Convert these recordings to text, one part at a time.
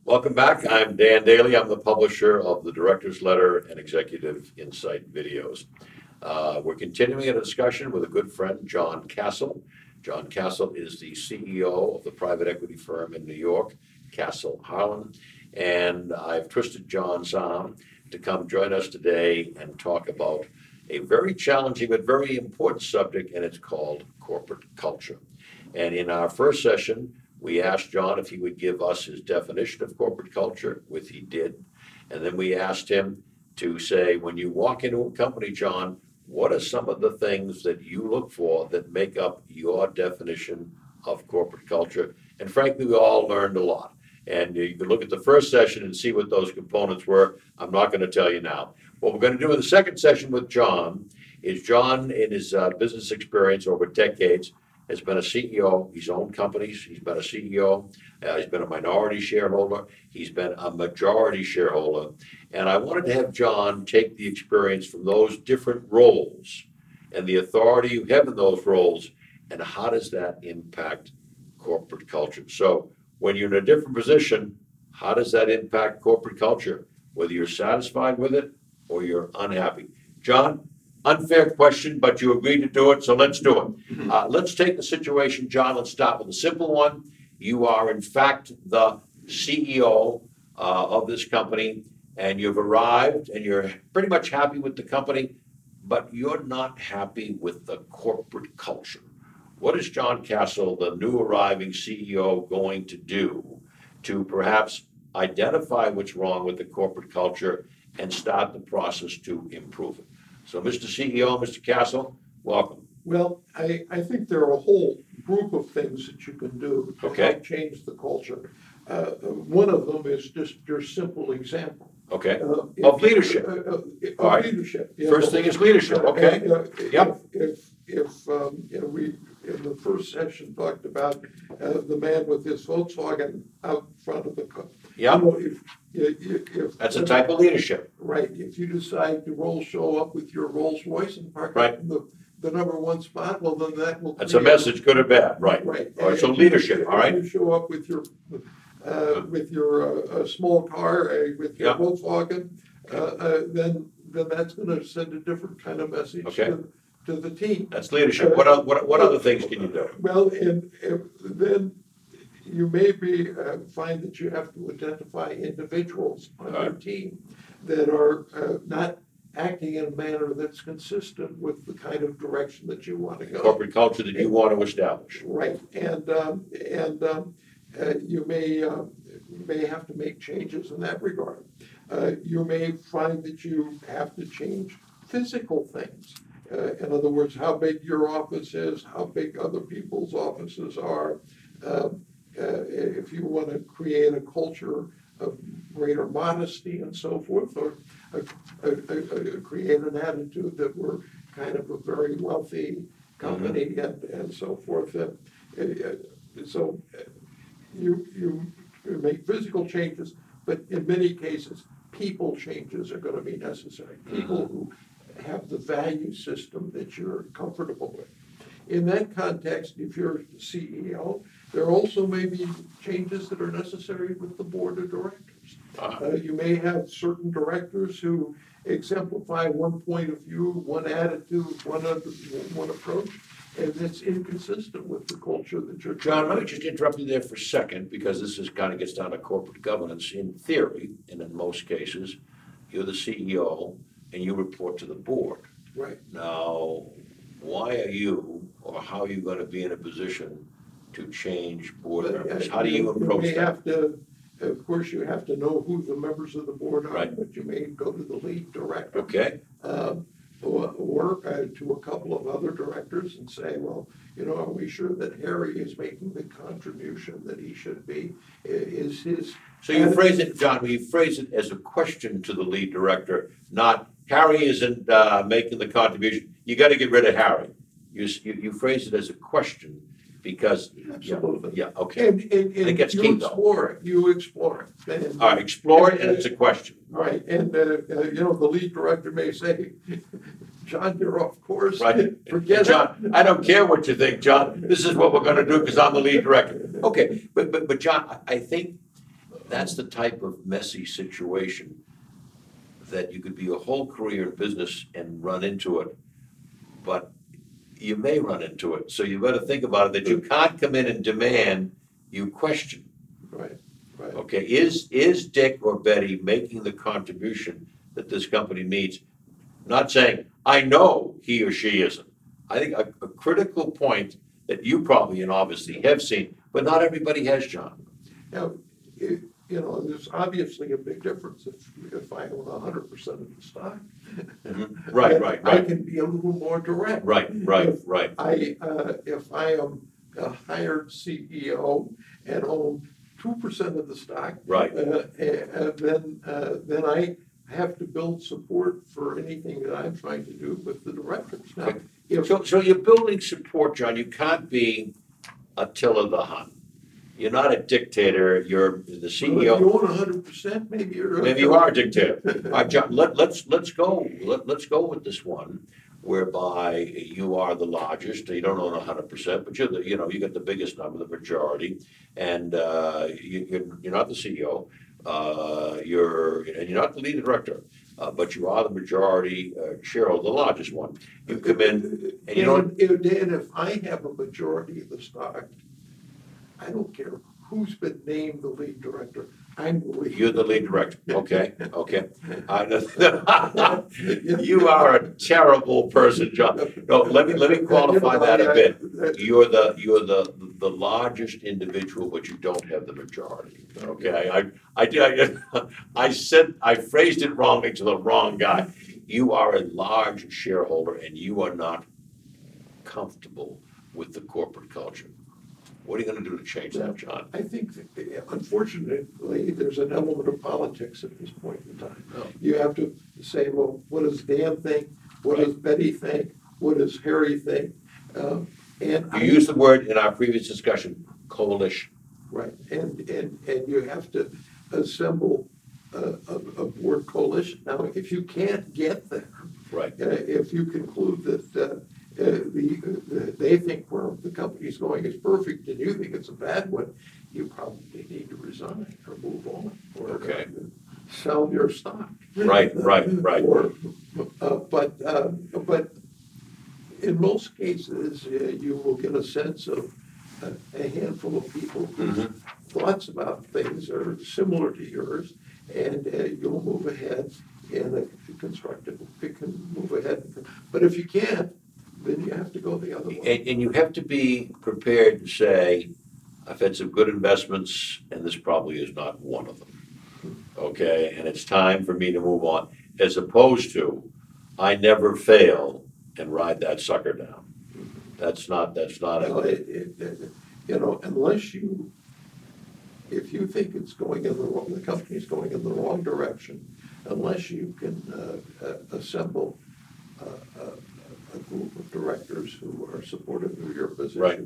Welcome back. I'm Dan Daly. I'm the publisher of the Director's Letter and Executive Insight videos. We're continuing a discussion with a good friend, John Castle. John Castle is the CEO of the private equity firm in New York, Castle Harlan. And I've twisted John's arm to come join us today and talk about a very challenging but very important subject, and it's called corporate culture. And in our first session, we asked John if he would give us his definition of corporate culture, which he did. And then we asked him to say, when you walk into a company, John, what are some of the things that you look for that make up your definition of corporate culture? And frankly, we all learned a lot. And you can look at the first session and see what those components were. I'm not going to tell you now. What we're going to do in the second session with John is John, in his business experience over decades, has been a CEO. He's owned companies. He's been a CEO. He's been a minority shareholder. He's been a majority shareholder. And I wanted to have John take the experience from those different roles and the authority you have in those roles, and how does that impact corporate culture? So when you're in a different position, how does that impact corporate culture, whether you're satisfied with it or you're unhappy? John? Unfair question, but you agreed to do it, so let's do it. Let's take the situation, John. Let's start with a simple one. You are, in fact, the CEO of this company, and you've arrived, and you're pretty much happy with the company, but you're not happy with the corporate culture. What is John Castle, the new arriving CEO, going to do to perhaps identify what's wrong with the corporate culture and start the process to improve it? So, Mr. CEO, Mr. Castle, welcome. Well, I think there are a whole group of things that you can do to help change the culture. One of them is just your simple example. Okay. Of leadership. Leadership. Yeah. First thing is leadership. Okay. Yep. If we in the first session talked about the man with his Volkswagen out front of the car. Yeah. If that's a type of leadership. Right. If you decide to show up with your Rolls Royce and park in the number one spot, well, then that will. That's a message, good or bad. Right. Right. All right. So leadership. All right. You show up with your small car, with your Volkswagen, then that's going to send a different kind of message to the team. That's leadership. What other things can you do? Well, and then you may find that you have to identify individuals on your team that are not acting in a manner that's consistent with the kind of direction that you want to go. Corporate culture that you want to establish. Right, and you may have to make changes in that regard. You may find that you have to change physical things. In other words, how big your office is, how big other people's offices are. If you want to create a culture of greater modesty and so forth, or create an attitude that we're kind of a very wealthy company and so forth. So you make physical changes, but in many cases, people changes are going to be necessary. People who have the value system that you're comfortable with. In that context, if you're the CEO, there also may be changes that are necessary with the board of directors. You may have certain directors who exemplify one point of view, one attitude, one approach, and it's inconsistent with the culture that you're trying. John, let me just interrupt you there for a second, because this kind of gets down to corporate governance. In theory, and in most cases, you're the CEO and you report to the board. Right. Now, why are you, or how are you going to be in a position to change board members? How do you approach that? Of course, you have to know who the members of the board are, but you may go to the lead director. Okay. Or to a couple of other directors and say, well, are we sure that Harry is making the contribution that he should be? Is his... So you phrase it, John, you phrase it as a question to the lead director, not Harry isn't making the contribution. You got to get rid of Harry. You phrase it as a question because... Absolutely. Yeah, okay. And it gets you key, explore it. You explore it. And, all right, explore it, and it's a question. Right, and the lead director may say, John, you're off course. Right. Forget John, it. I don't care what you think, John. This is what we're going to do because I'm the lead director. Okay, but John, I think that's the type of messy situation that you could be a whole career in business and run into it, but you may run into it. So you better think about it, that you can't come in and demand, you question. Right, right. Okay, is Dick or Betty making the contribution that this company needs? Not saying, I know he or she isn't. I think a critical point that you probably and obviously have seen, but not everybody has, John. Now, you know, there's obviously a big difference if I own 100% of the stock. Right, right, I right, can be a little more direct. right, right, right, If I am a hired CEO and own 2% of the stock. right. Then I have to build support for anything that I'm trying to do with the directors. Now, Okay. if, So you're building support, John. You can't be Attila the Hun. You're not a dictator. You're the if CEO. you own 100%, maybe you're. Maybe you are a dictator. All right, John, let's go, let's go with this one whereby you are the largest, you don't own 100%, but you're the, you got the biggest number, the majority, and you're not the CEO, and you're not the lead director, but you are the majority shareholder, the largest one. You come in and you don't, Dan, if I have a majority of the stock, I don't care who's been named the lead director. I'm the lead. you're the lead director, okay, okay. You are a terrible person, John. No, let me qualify that a bit. You're the largest individual, but you don't have the majority, okay? I phrased it wrongly to the wrong guy. You are a large shareholder and you are not comfortable with the corporate culture. What are you gonna do to change that, John? I think that, unfortunately, there's an element of politics at this point in time. Oh. You have to say, well, what does Dan think? What does Betty think? What does Harry think? And You used the word in our previous discussion, coalition. right, and you have to assemble a board coalition. Now, if you can't get there, Right. if you conclude that they think where the company's going is perfect and you think it's a bad one, you probably need to resign or move on or Okay. sell your stock. Right, right, right. Or, but in most cases, you will get a sense of a handful of people whose thoughts about things are similar to yours, and you'll move ahead in a constructive, you can move ahead. But if you can't, then you have to go the other way. And you have to be prepared to say, I've had some good investments and this probably is not one of them. Okay, and it's time for me to move on, as opposed to, I never fail and ride that sucker down. That's not Well, you know, if you think it's going in the company's going in the wrong direction, unless you can assemble a group of directors who are supportive of your position. Right.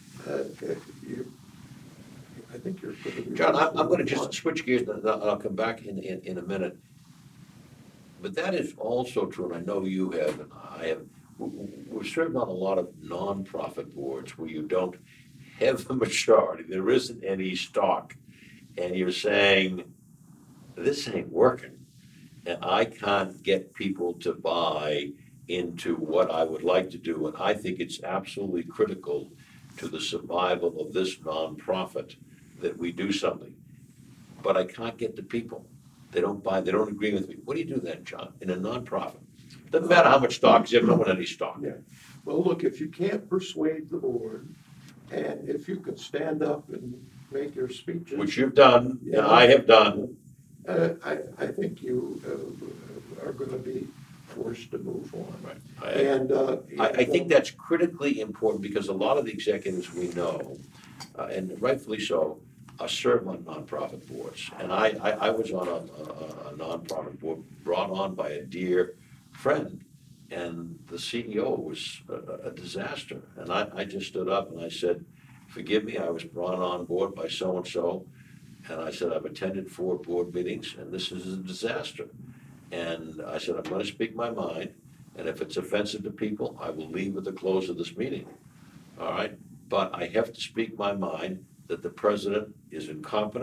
I think you're going to be. John, I'm gonna just switch gears, and I'll come back in a minute. But that is also true, and I know you have, and I have, we're serving on a lot of nonprofit boards where you don't have the majority, there isn't any stock, and you're saying, this ain't working. And I can't get people to buy into what I would like to do, and I think it's absolutely critical to the survival of this nonprofit that we do something. But I can't get the people. They don't buy, they don't agree with me. What do you do then, John, in a nonprofit? Doesn't matter how much stock, you have no one any stock. Yeah, well, look, if you can't persuade the board, and if you can stand up and make your speeches. Which you've done, and I have done. I think you are gonna be forced to move on. Right. And. I think that's critically important because a lot of the executives we know, and rightfully so, serve on nonprofit boards. And I was on a nonprofit board brought on by a dear friend, and the CEO was a disaster. And I just stood up and I said, forgive me, I was brought on board by so-and-so. And I said, I've attended 4 board meetings and this is a disaster. And I said, I'm gonna speak my mind. And if it's offensive to people, I will leave at the close of this meeting. All right? But I have to speak my mind that the president is incompetent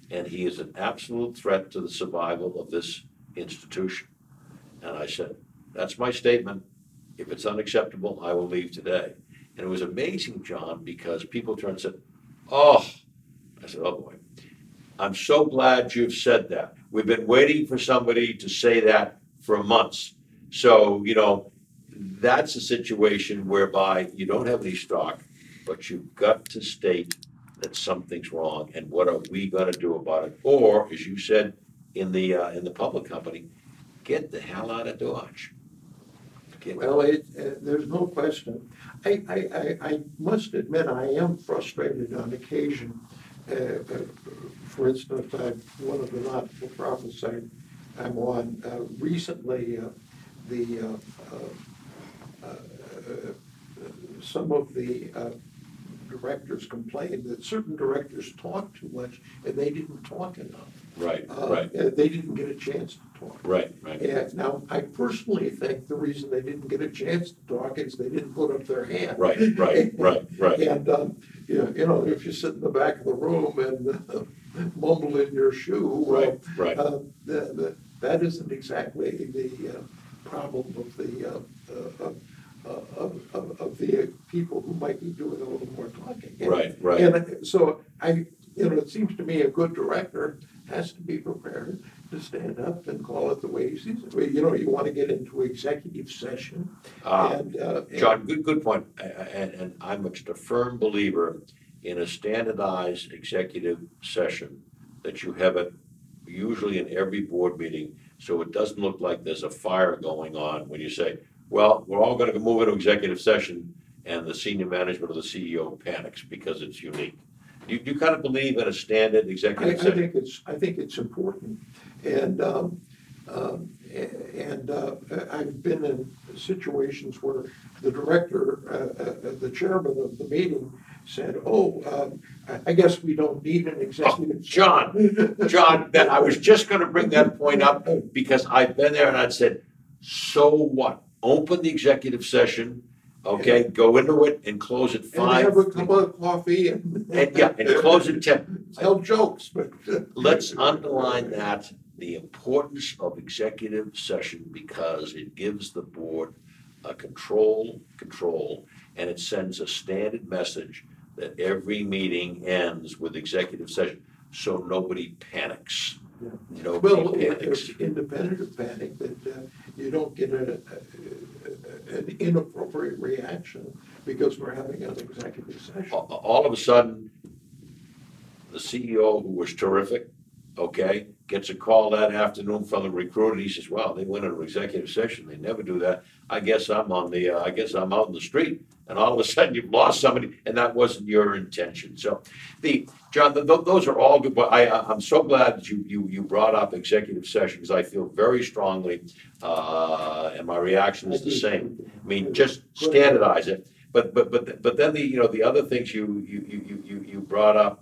and he is an absolute threat to the survival of this institution. And I said, that's my statement. If it's unacceptable, I will leave today. And it was amazing, John, because people turned and said, oh, I said, oh boy, I'm so glad you've said that. We've been waiting for somebody to say that for months. So, that's a situation whereby you don't have any stock, but you've got to state that something's wrong and what are we gonna do about it? Or, as you said in the public company, get the hell out of Dodge. Well, there's no question. I must admit, I am frustrated on occasion. For instance, one of the not-for-profits I'm on, recently, some of the directors complained that certain directors talked too much and they didn't talk enough. Right. They didn't get a chance to talk. Right. And now, I personally think the reason they didn't get a chance to talk is they didn't put up their hand. Right. And, Right. if you sit in the back of the room and mumble in your shoe, Right. that isn't exactly the problem of the people who might be doing a little more talking. Right. And so it seems to me a good director has to be prepared to stand up and call it the way he sees it. You want to get into executive session. John, good point. And I'm just a firm believer in a standardized executive session, that you have it usually in every board meeting, so it doesn't look like there's a fire going on when you say, well, we're all gonna move into executive session, and the senior management of the CEO panics because it's unique. You kind of believe in a standard executive session? I think it's important, and I've been in situations where the director, the chairman of the meeting said, I guess we don't need an executive. John, that I was just gonna bring that point up, because I've been there and I'd said, so what? Open the executive session, okay, go into it and close at 5. And have a cup of coffee and close at 10. Tell jokes, but. Let's underline that, the importance of executive session, because it gives the board a control, and it sends a standard message that every meeting ends with executive session, so nobody panics. Yeah. Nobody panics. It's independent of panic, that you don't get an inappropriate reaction because we're having an executive session. All of a sudden, the CEO, who was terrific, okay, gets a call that afternoon from the recruiter. He says, "Wow, they went into executive session. They never do that. I guess I'm out in the street." And all of a sudden, you've lost somebody, and that wasn't your intention. So, John, those are all good. But I'm so glad that you brought up executive session, because I feel very strongly, and my reaction is the same. I mean, just standardize it. But then the other things you brought up,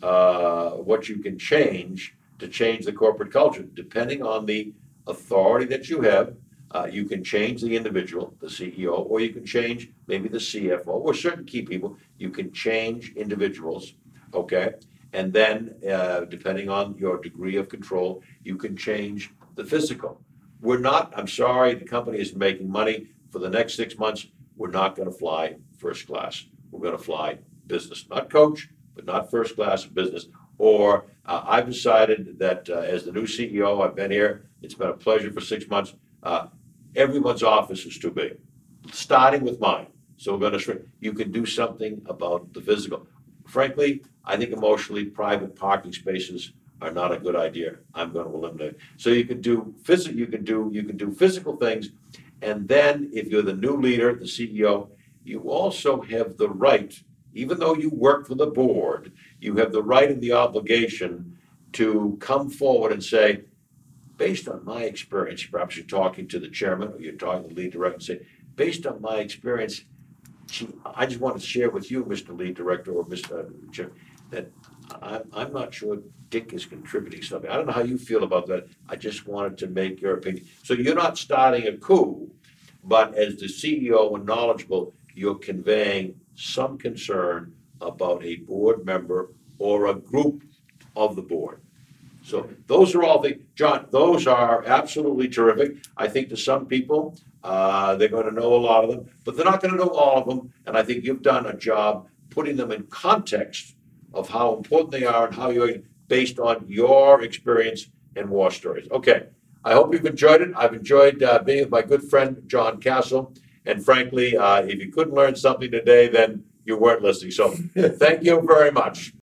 what you can change to change the corporate culture, depending on the authority that you have. You can change the individual, the CEO, or you can change maybe the CFO or certain key people. You can change individuals, okay? And then, depending on your degree of control, you can change the physical. I'm sorry, the company is making money. For the next 6 months, we're not gonna fly first class. We're gonna fly business, not coach, but not first class, business. Or I've decided that as the new CEO, I've been here, it's been a pleasure for 6 months. Everyone's office is too big, starting with mine. So we're gonna shrink. You can do something about the physical. Frankly, I think emotionally, private parking spaces are not a good idea. I'm gonna eliminate. So you can do physical things, and then if you're the new leader, the CEO, you also have the right, even though you work for the board, you have the right and the obligation to come forward and say, based on my experience, perhaps you're talking to the chairman or you're talking to the lead director and say, based on my experience, I just want to share with you, Mr. Lead Director or Mr. Chair, that I'm not sure Dick is contributing something. I don't know how you feel about that. I just wanted to make your opinion. So you're not starting a coup, but as the CEO and knowledgeable, you're conveying some concern about a board member or a group of the board. So those are all John, those are absolutely terrific. I think to some people, they're gonna know a lot of them, but they're not gonna know all of them. And I think you've done a job putting them in context of how important they are and how you're based on your experience in war stories. Okay, I hope you've enjoyed it. I've enjoyed being with my good friend, John Castle. And frankly, if you couldn't learn something today, then you weren't listening. So thank you very much.